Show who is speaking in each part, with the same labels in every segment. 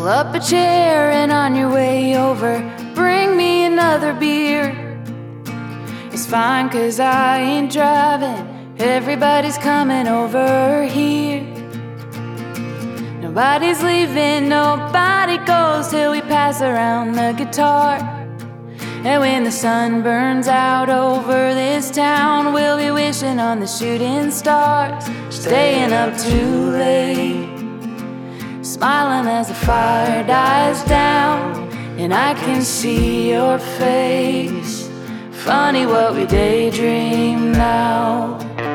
Speaker 1: Pull up a chair and on your way over, bring me another beer. It's fine 'cause I ain't driving, everybody's coming over here. Nobody's leaving, nobody goes till we pass around the guitar. And when the sun burns out over this town, we'll be wishing on the shooting stars, staying up too late, smiling as the fire dies down, and I can see your face. Funny what we daydream now.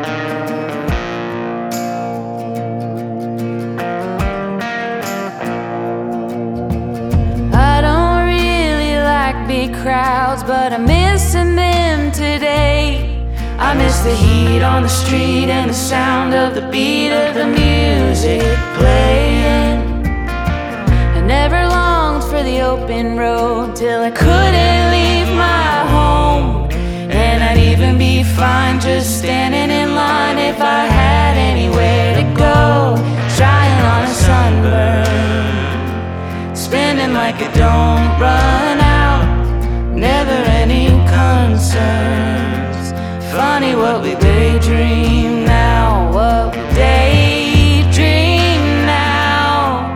Speaker 1: I don't really like big crowds, but I'm missing them today. I miss the heat on the street and the sound of the beat of the music playing. I never longed for the open road till I couldn't leave my home. And I'd even be fine just standing in line if I had anywhere to go. Trying on a sunburn, spinning like it don't run out. Never any concerns. Funny what we daydream now. What we daydream now.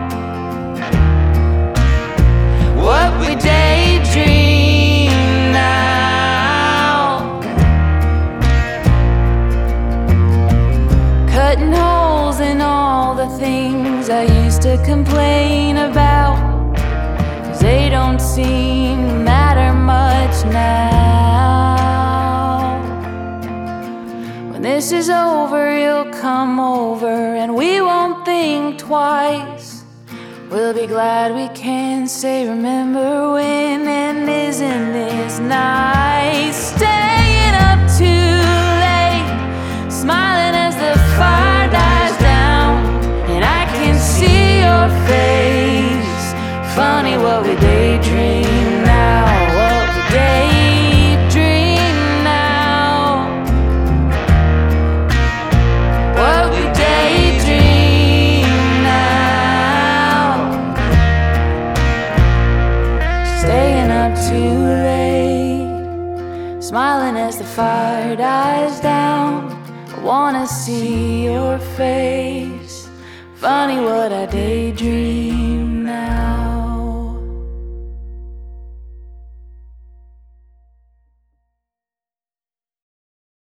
Speaker 1: What we daydream now. Cutting holes in all the things I used to complain about, 'cause they don't seem to matter much now. When this is over, you'll come over and we won't think twice. We'll be glad we can say remember when, and isn't this nice? Staying up too late, smiling as the fire dies down, and I can see your face. Funny what we daydream now. What we daydream now. What we daydream now. Staying up too late, smiling as the fire dies down. I wanna see your face. Funny what I daydream now.